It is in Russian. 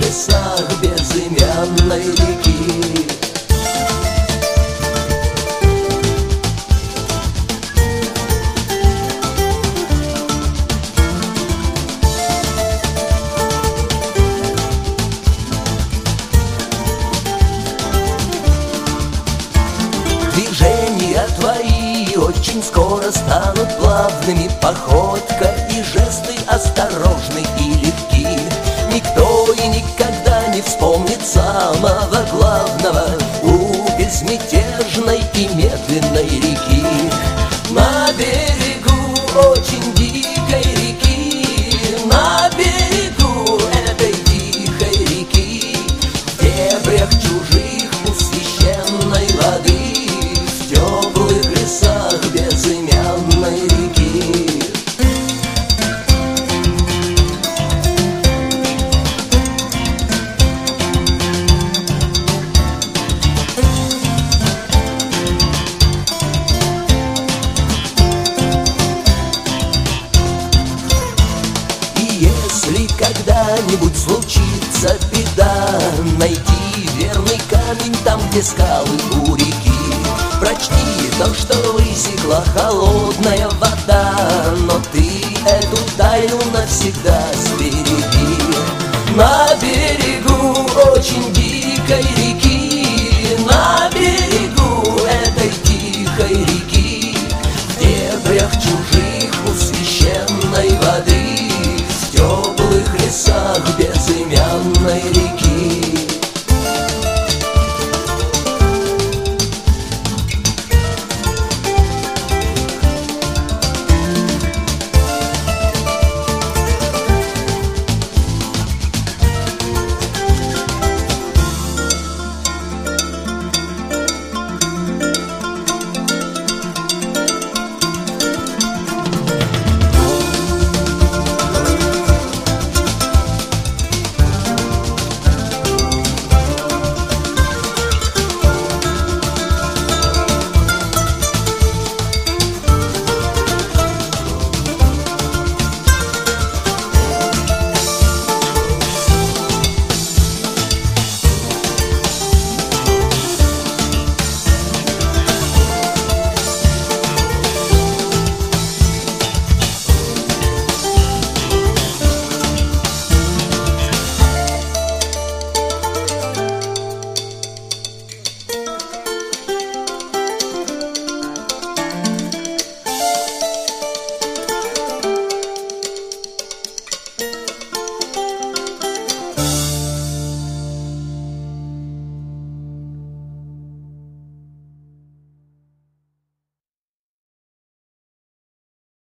лесах безымянной реки. Движения твои очень скоро станут плавными, походка и жесты осторожны и легки. Никто и никогда не вспомнит самого главного у безмятежной и медленной реки. На берегу очень дикой реки, на берегу этой тихой реки, в дебрях чужих у священной воды, в теплых лесах безымянной реки. Если когда-нибудь случится беда, найди верный камень там, где скалы у реки. Прочти то, что высекла холодная вода, но ты эту тайну навсегда сбереги. На берегу очень